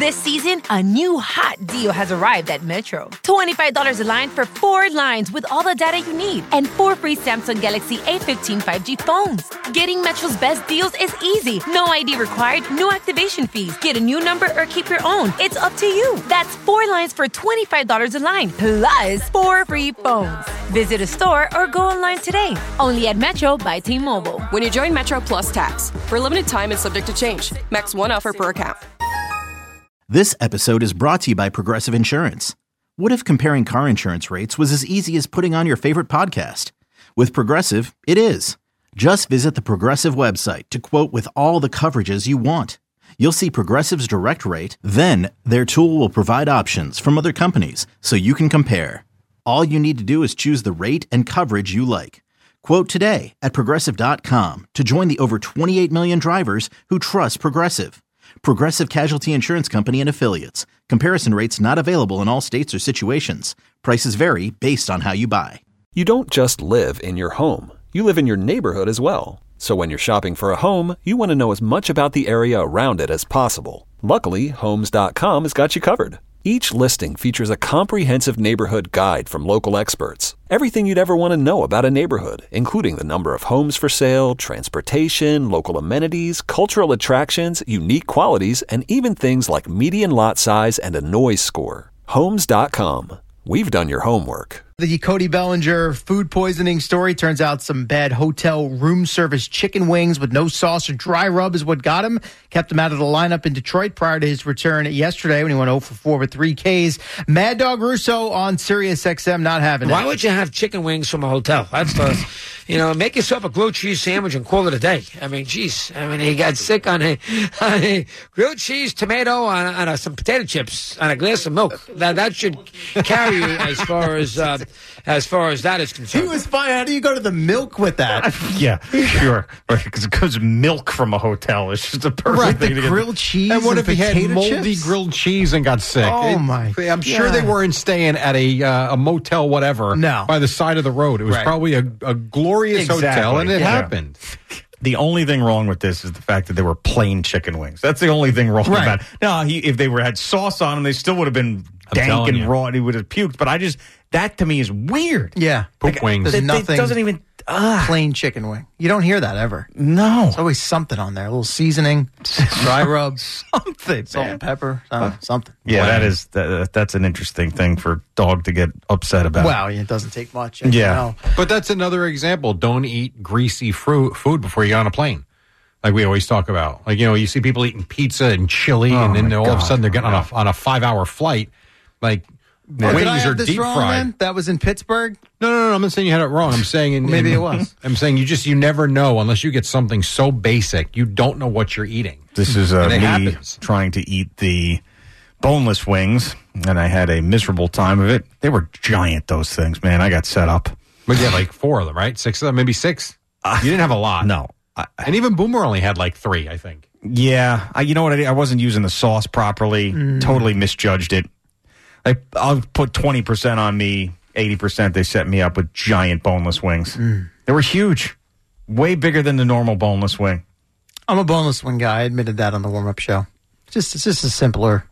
This season, a new hot deal has arrived at Metro. $25 a line for 4 lines with all the data you need and 4 free Samsung Galaxy A15 5G phones. Getting Metro's best deals is easy. No ID required, no activation fees. Get a new number or keep your own. It's up to you. That's 4 lines for $25 a line, plus 4 free phones. Visit a store or go online today. Only at Metro by T-Mobile. When you join Metro Plus Tax. For a limited time and subject to change. Max 1 offer per account. This episode is brought to you by Progressive Insurance. What if comparing car insurance rates was as easy as putting on your favorite podcast? With Progressive, it is. Just visit the Progressive website to quote with all the coverages you want. You'll see Progressive's direct rate, then their tool will provide options from other companies so you can compare. All you need to do is choose the rate and coverage you like. Quote today at Progressive.com to join the over 28 million drivers who trust Progressive. Progressive Casualty Insurance Company and Affiliates. Comparison rates not available in all states or situations. Prices vary based on how you buy. You don't just live in your home. You live in your neighborhood as well. So when you're shopping for a home, you want to know as much about the area around it as possible. Luckily, Homes.com has got you covered. Each listing features a comprehensive neighborhood guide from local experts. Everything you'd ever want to know about a neighborhood, including the number of homes for sale, transportation, local amenities, cultural attractions, unique qualities, and even things like median lot size and a noise score. Homes.com. We've done your homework. The Cody Bellinger food poisoning story. Turns out some bad hotel room service chicken wings with no sauce or dry rub is what got him. Kept him out of the lineup in Detroit prior to his return yesterday when he went 0 for 4 with 3 Ks. Mad Dog Russo on Sirius XM not having it. Why would you have chicken wings from a hotel? That's the, make yourself a grilled cheese sandwich and call it a day. I mean, geez. I mean, he got sick on a grilled cheese, tomato, on some potato chips, on a glass of milk. That should carry you as far as that is concerned. He was fine. How do you go to the milk with that? Yeah, sure. Right, because it goes milk from a hotel. It's just a perfect thing to get. Grilled cheese. And what if he had moldy chips? grilled cheese and got sick? Oh my! I'm sure they weren't staying at a motel, whatever. No. By the side of the road. It was probably a glorious hotel, and it happened. The only thing wrong with this is the fact that they were plain chicken wings. That's the only thing wrong about it. No, if they had sauce on them, they still would have been dank and raw. He would have puked. But that to me is weird. Yeah. Poop wings. There's nothing. It doesn't even. Plain chicken wing. You don't hear that ever. No. There's always something on there. A little seasoning, dry rub, something, salt and pepper, something. Yeah, that's an interesting thing for Dog to get upset about. Wow, it doesn't take much. Yeah. But that's another example. Don't eat greasy food before you get on a plane. Like we always talk about. Like, you see people eating pizza and chili, and then all of a sudden they're getting on a 5-hour flight. Like, wings are deep fried. Man? That was in Pittsburgh? No. I'm not saying you had it wrong. I'm saying maybe it was. I'm saying you never know unless you get something so basic. You don't know what you're eating. This is me trying to eat the boneless wings, and I had a miserable time of it. They were giant, those things, man. I got set up. But you had like 4 of them, right? 6 of them, maybe 6. You didn't have a lot. No. And even Boomer only had like 3, I think. Yeah. You know what? I wasn't using the sauce properly. Totally misjudged it. I'll put 20% on me, 80% they set me up with giant boneless wings. They were huge. Way bigger than the normal boneless wing. I'm a boneless wing guy. I admitted that on the warm-up show. It's just a simpler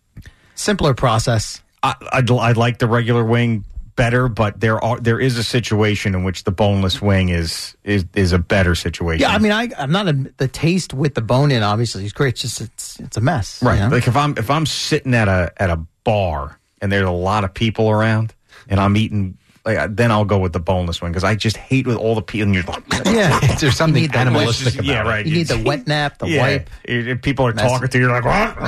process. I like the regular wing better, but there is a situation in which the boneless wing is a better situation. Yeah, I mean, I'm not the taste with the bone in. Obviously, is great. It's just it's a mess, right? You know? Like if I'm sitting at a bar and there's a lot of people around and I'm eating. Then I'll go with the boneless one because I just hate with all the people. And you're like, there's something animalistic about it. Yeah, right. You need the wet nap, the wipe. If people are talking to you, you're like, what?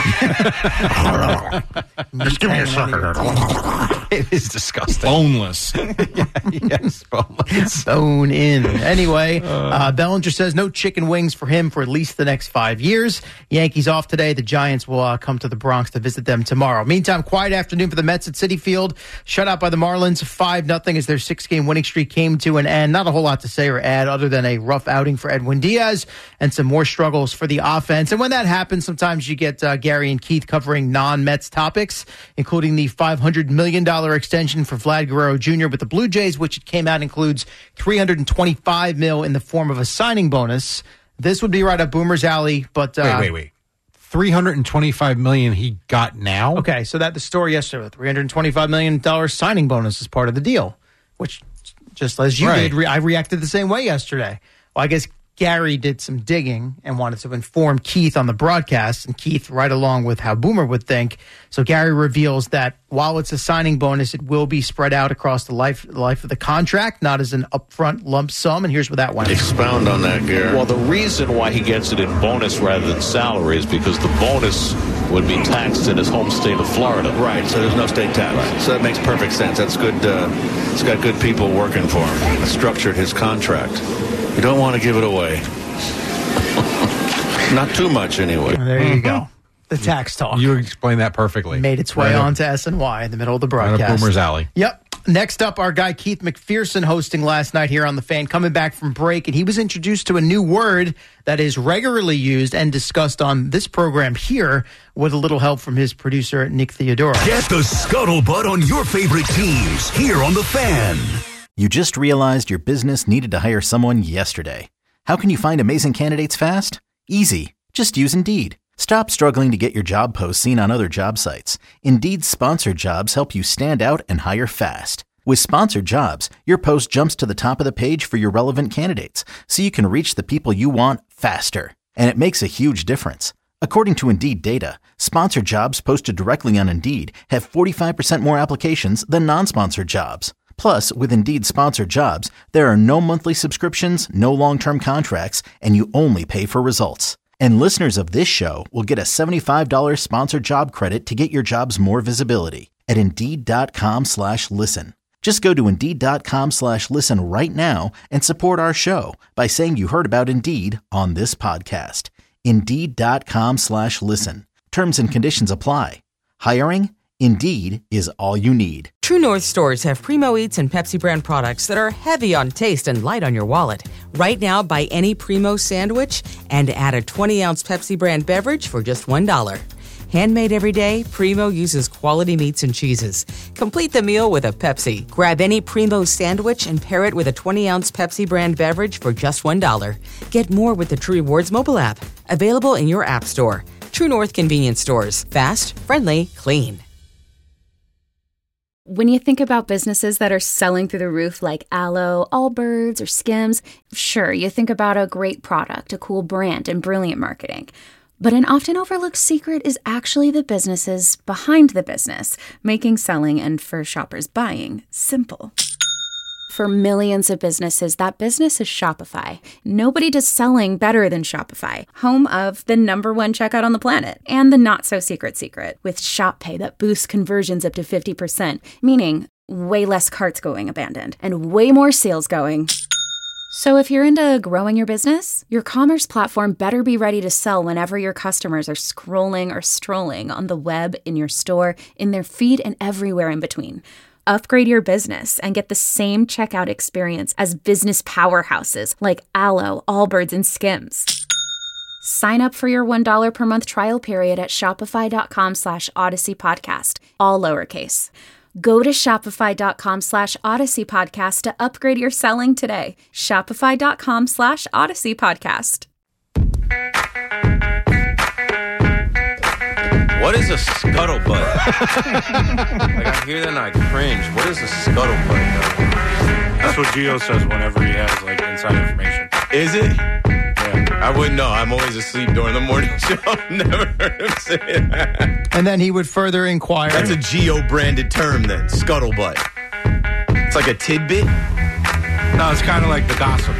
Just give me a sucker. It is disgusting. Boneless. Yes, boneless. Bone in. Anyway, Bellinger says no chicken wings for him for at least the next 5 years. Yankees off today. The Giants will come to the Bronx to visit them tomorrow. Meantime, quiet afternoon for the Mets at Citi Field. Shut out by the Marlins 5-0 as their 6-game winning streak came to an end. Not a whole lot to say or add other than a rough outing for Edwin Diaz and some more struggles for the offense. And when that happens, sometimes you get Gary and Keith covering non-Mets topics, including the $500 million extension for Vlad Guerrero Jr. with the Blue Jays, which it came out includes $325 million in the form of a signing bonus. This would be right up Boomer's alley, but wait. $325 million he got now. Okay, so that the story yesterday, $325 million signing bonus is part of the deal, which, just as you did, I reacted the same way yesterday. Well, I guess Gary did some digging and wanted to inform Keith on the broadcast, and Keith, right along with how Boomer would think. So Gary reveals that while it's a signing bonus, it will be spread out across the life of the contract, not as an upfront lump sum. And here's what that one is. Expound on that, Gary. Well, the reason why he gets it in bonus rather than salary is because the bonus would be taxed in his home state of Florida. Right, so there's no state tax. Right. So that makes perfect sense. That's good. He's got good people working for him. Structured his contract. You don't want to give it away. Not too much, anyway. There you go. The tax talk. You explained that perfectly. Made its way on to SNY in the middle of the broadcast. Right up Boomer's alley. Yep. Next up, our guy Keith McPherson hosting last night here on The Fan, coming back from break, and he was introduced to a new word that is regularly used and discussed on this program here with a little help from his producer, Nick Theodoro. Get the scuttlebutt on your favorite teams here on The Fan. You just realized your business needed to hire someone yesterday. How can you find amazing candidates fast? Easy. Just use Indeed. Stop struggling to get your job posts seen on other job sites. Indeed's sponsored jobs help you stand out and hire fast. With sponsored jobs, your post jumps to the top of the page for your relevant candidates, so you can reach the people you want faster. And it makes a huge difference. According to Indeed data, sponsored jobs posted directly on Indeed have 45% more applications than non-sponsored jobs. Plus, with Indeed sponsored jobs, there are no monthly subscriptions, no long-term contracts, and you only pay for results. And listeners of this show will get a $75 sponsored job credit to get your jobs more visibility at Indeed.com/listen. Just go to Indeed.com/listen right now and support our show by saying you heard about Indeed on this podcast. Indeed.com/listen. Terms and conditions apply. Hiring? Indeed is all you need. True North stores have Primo Eats and Pepsi brand products that are heavy on taste and light on your wallet. Right now, buy any Primo sandwich and add a 20-ounce Pepsi brand beverage for just $1. Handmade every day, Primo uses quality meats and cheeses. Complete the meal with a Pepsi. Grab any Primo sandwich and pair it with a 20-ounce Pepsi brand beverage for just $1. Get more with the True Rewards mobile app. Available in your app store. True North convenience stores. Fast, friendly, clean. When you think about businesses that are selling through the roof like Aloe, Allbirds, or Skims, sure, you think about a great product, a cool brand, and brilliant marketing. But an often overlooked secret is actually the businesses behind the business, making selling and, for shoppers, buying simple. For millions of businesses, that business is Shopify. Nobody does selling better than Shopify, home of the #1 checkout on the planet, and the not-so-secret secret, with Shop Pay that boosts conversions up to 50%, meaning way less carts going abandoned, and way more sales going. So if you're into growing your business, your commerce platform better be ready to sell whenever your customers are scrolling or strolling on the web, in your store, in their feed, and everywhere in between. Upgrade your business and get the same checkout experience as business powerhouses like Aloe, Allbirds, and Skims. Sign up for your $1 per month trial period at shopify.com/Odyssey Podcast, all lowercase. Go to shopify.com/Odyssey Podcast to upgrade your selling today. Shopify.com/Odyssey Podcast. What is a scuttlebutt? Like, I hear that and I cringe. What is a scuttlebutt? That's what Gio says whenever he has, like, inside information. Is it? Yeah. I wouldn't know. I'm always asleep during the morning show. I've never heard him say that. And then he would further inquire. That's a Gio-branded term then, scuttlebutt. It's like a tidbit? No, it's kind of like the gossip.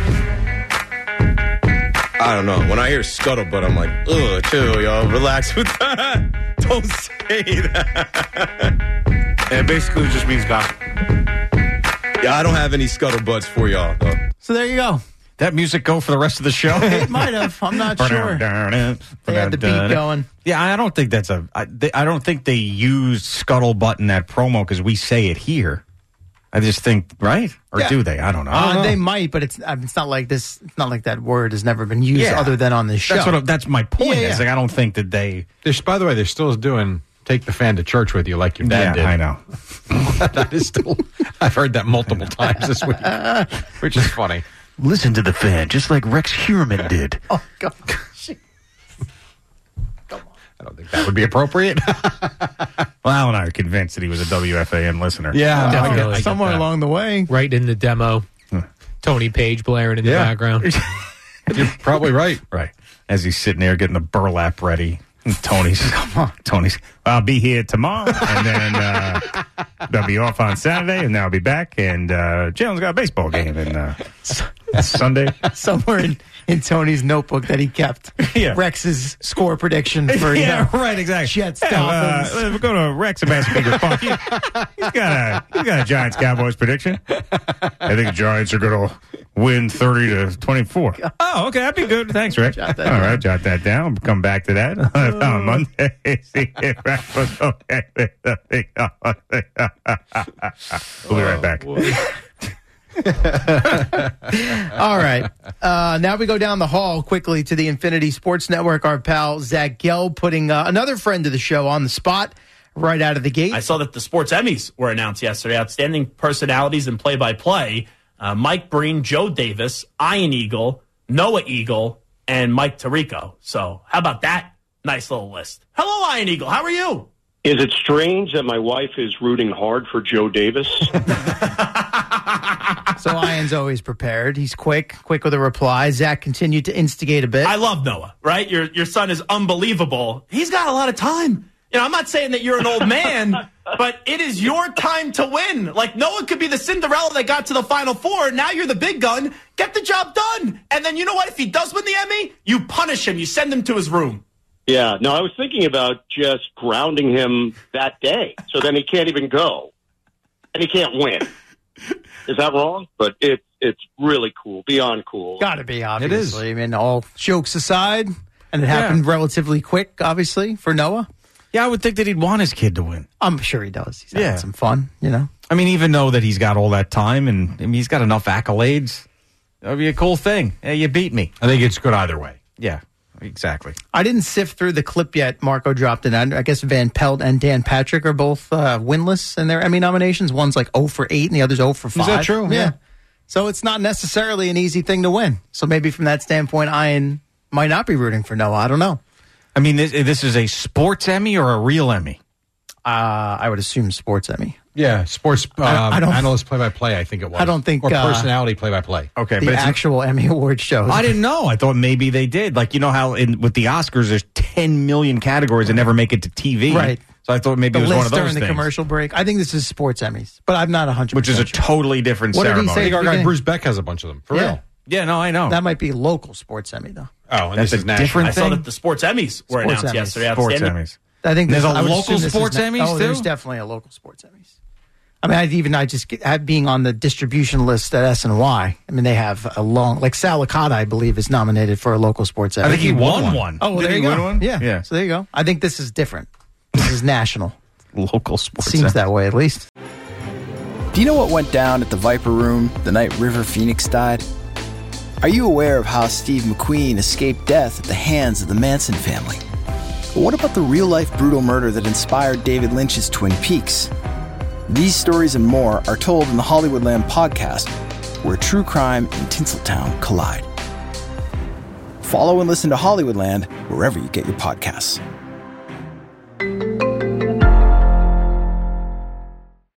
I don't know. When I hear scuttlebutt, I'm like, ugh, chill, y'all. Relax with that. Don't say that. It basically just means gossip. Yeah, I don't have any scuttlebutts for y'all, though. So there you go. That music go for the rest of the show? It might have. I'm not sure. They had the beat going. Yeah, I don't think that's I don't think they use scuttlebutt in that promo because we say it here. I just think, right? Or do they? I don't know. They might, but it's not like this. It's not like that word has never been used other than on this show. That's my point. Is like I don't think that they. By the way, they're still doing "Take the Fan to Church with You" like your dad did. I know. That is still. I've heard that multiple times this week, which is funny. Listen to the Fan, just like Rex Heuermann did. Oh God. I don't think that would be appropriate. Well, Al and I are convinced that he was a WFAN listener. Yeah, Definitely. Somewhere along the way. Right in the demo. Tony Page blaring in the background. You're probably right. Right. As he's sitting there getting the burlap ready. And Tony's, I'll be here tomorrow, and then I'll be off on Saturday, and then I'll be back, and Jalen's got a baseball game, and Sunday. Somewhere in Tony's notebook that he kept. Yeah. Rex's score prediction for right, exactly. Jets, Dolphins. We'll go to Rex and Basketball Punk. He's got a Giants Cowboys prediction. I think the Giants are going to win 30-24. Oh, okay, that'd be good. Thanks, Rex. All right, jot that down. We'll come back to that on Monday. See if Rex was okay with the thing. We'll be right back. All right. Now we go down the hall quickly to the Infinity Sports Network. Our pal Zach Gelb putting another friend of the show on the spot right out of the gate. I saw that the Sports Emmys were announced yesterday. Outstanding personalities in play-by-play. Mike Breen, Joe Davis, Ian Eagle, Noah Eagle, and Mike Tirico. So how about that? Nice little list. Hello, Ian Eagle. How are you? Is it strange that my wife is rooting hard for Joe Davis? So Ian's always prepared. He's quick with a reply. Zach continued to instigate a bit. I love Noah, right? Your son is unbelievable. He's got a lot of time. You know, I'm not saying that you're an old man, but it is your time to win. Like, Noah could be the Cinderella that got to the Final Four. Now you're the big gun. Get the job done. And then you know what? If he does win the Emmy, you punish him. You send him to his room. Yeah, no, I was thinking about just grounding him that day, so then he can't even go, and he can't win. Is that wrong? But it's really cool, beyond cool. Got to be, obviously. I mean, all jokes aside, and it happened relatively quick, obviously, for Noah. Yeah, I would think that he'd want his kid to win. I'm sure he does. He's having some fun, you know. I mean, even though that he's got all that time, and I mean, he's got enough accolades, that would be a cool thing. Hey, you beat me. I think it's good either way. Yeah. Exactly. I didn't sift through the clip yet. Marco dropped it. I guess Van Pelt and Dan Patrick are both winless in their Emmy nominations. One's like 0 for 8 and the other's 0 for 5. Is that true? Yeah. So it's not necessarily an easy thing to win. So maybe from that standpoint, Ian might not be rooting for Noah. I don't know. I mean, this is a sports Emmy or a real Emmy? I would assume sports Emmy. Yeah, sports analyst play-by-play, I think it was. I don't think... Or personality play-by-play. Okay, the but actual Emmy Award shows. I didn't know. I thought maybe they did. Like, you know how with the Oscars, there's 10 million categories that never make it to TV. Right. So I thought maybe it was one of those during the things. commercial break. I think this is sports Emmys, but I'm not 100%. Which is a totally different What did he ceremony. say I think at our the guy beginning? Bruce Beck has a bunch of them. For real. Yeah, no, I know. That might be local sports Emmy, though. Oh, and That's this is a national. different I saw thing? that the Sports Emmys were Sports announced Emmys. yesterday. Sports Outstanding. Emmys. I think There's I a would local assume this is sports Emmys, Oh, there's too? definitely a local sports Emmys. I mean, I just being on the distribution list at SNY. I mean, they have a long, like Sal Licata, I believe, is nominated for a local sports Emmy. I think he won one. Oh, well, Did there he you win go. one? Yeah. So there you go. I think this is different. This is national. Local sports Seems Emmy. that way, at least. Do you know what went down at the Viper Room the night River Phoenix died? Are you aware of how Steve McQueen escaped death at the hands of the Manson family? But what about the real-life brutal murder that inspired David Lynch's Twin Peaks? These stories and more are told in the Hollywoodland podcast, where true crime and Tinseltown collide. Follow and listen to Hollywoodland wherever you get your podcasts.